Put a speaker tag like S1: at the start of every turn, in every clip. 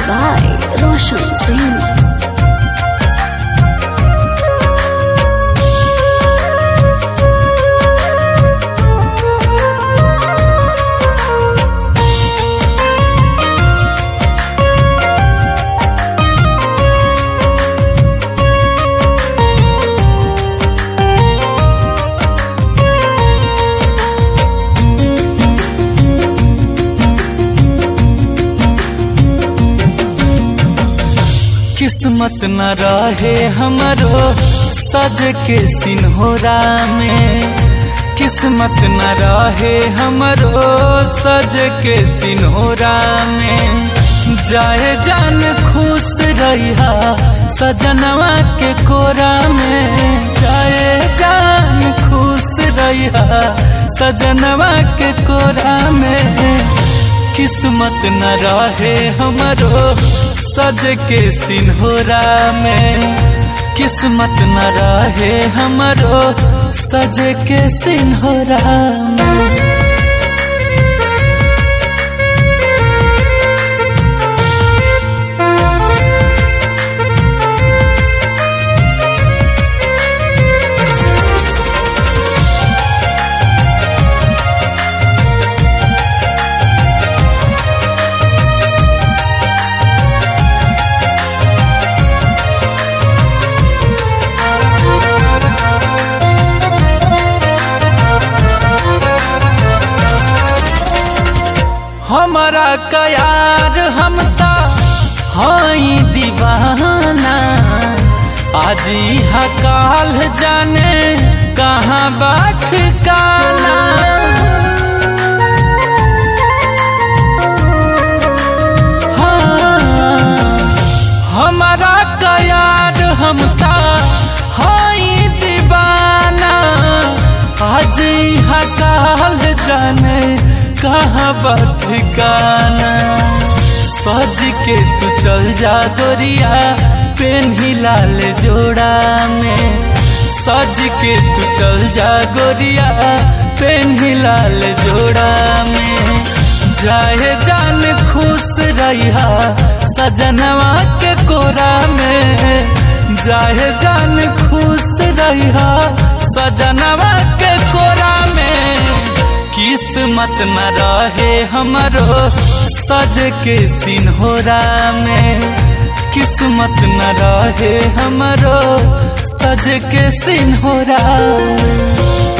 S1: by Roshan Singh.
S2: किस्मत न रहे हमरो सज के सिन्होरा में, किस्मत न रहे हमरो सज के सिन्होरा में। जाए जान खुश रहिया सजनवा के कोरा में, जाए जान खुश रहिया सजनवा के कोरा में। किस्मत न रहे हमरो सज के सिन्होरा में, किस्मत न रहे हमरो सज के सिन्होरा में। हमारा कयार हम ता हाई दीवाना, आज यहाँ काल जाने कहाँ बाट काला। हाँ, हमारा कयार हम ता हाई दीवाना, आज यहाँ काल जाने कहाँ बात ठिकाना। सज के तू चल जा गोरिया पेन्ही लाल जोड़ा में, सज के तू चल जा गोरिया पेन्ही लाल जोड़ा में। जाए जान खुश रहिया सजनवा के कोरा में, जाए जान खुश रहिया सजनवा के कोरा में। किस्मत न रहे हमरो सज के सिन्होरा में, किस्मत न रहे हमरो सज के सिन्होरा में।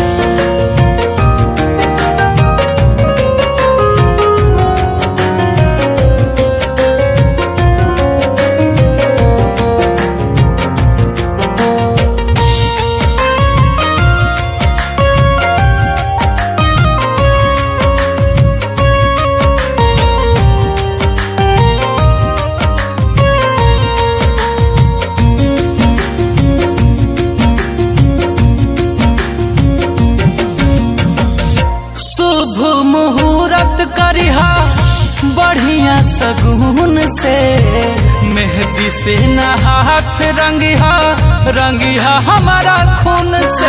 S2: शुभ मुहूर्त करिहा बढ़िया सगुन से, मेहंदी से ना हाथ रंगिहा रंगिहा हमारा खून से।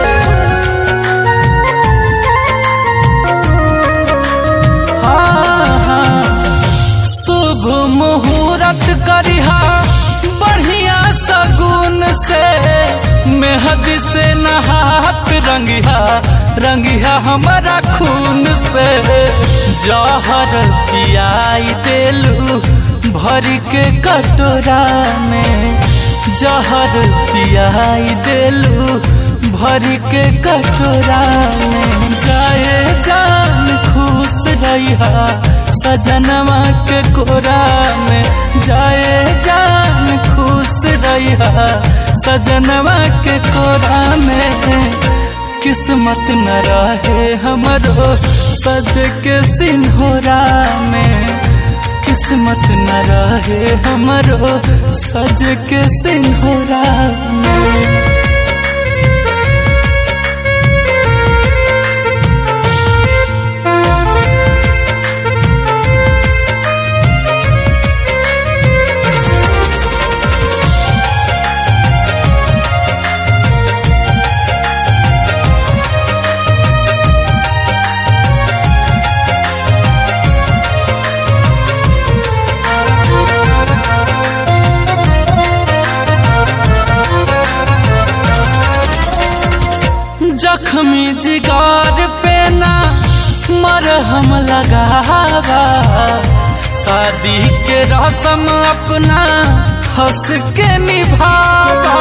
S2: हाँ, शुभ मुहूर्त करिहा बढ़िया सगुन से, मेहंदी से ना हाथ रंगिहा रंगिहा हमारा खून से। जहर पियाई देलू भर के कटोरा में, जहर पियाई देलू भर के कटोरा में। जाए जान खुश रहिया सजनवा के कोरा में, जाए जान खुश रहिया सजनवा के कोरा में। किस्मत न रहे हमरो सज के सिन्होरा में, किस्मत न रहे हमरो सज के सिन्होरा में। भावा शादी के रस्म अपना हंस के निभावा।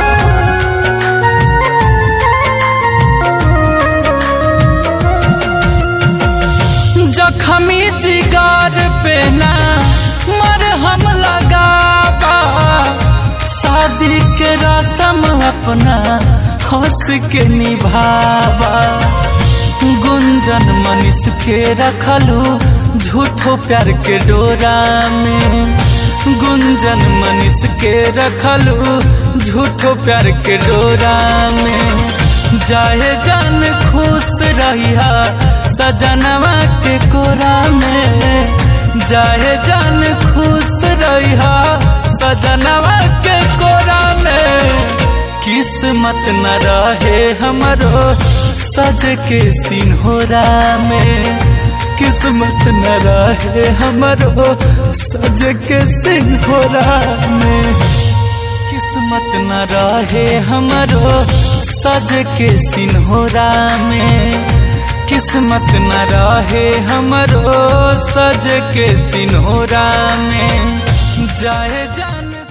S2: जख्मी जिगर पे ना मरहम लगावा शादी के रस्म अपना हंस के निभावा। गुंजन मनीष के रखलू झूठो प्यार के डोरा में, गुंजन मनीष के रखलू झूठो प्यार के डोरा में। जाए जान खुश रहिया सजनवा के कोरा में, जाए जान खुश रहिया सजनवा के कोरा में। किस्मत न रहे हमरो सज के सिन्होरा में, किस्मत न रहे हमरो सज के सिन्होरा में, किस्मत न रहे हमरो सज के सिन्होरा में, किस्मत न रहे हमरो सज के सिन्होरा में। जाए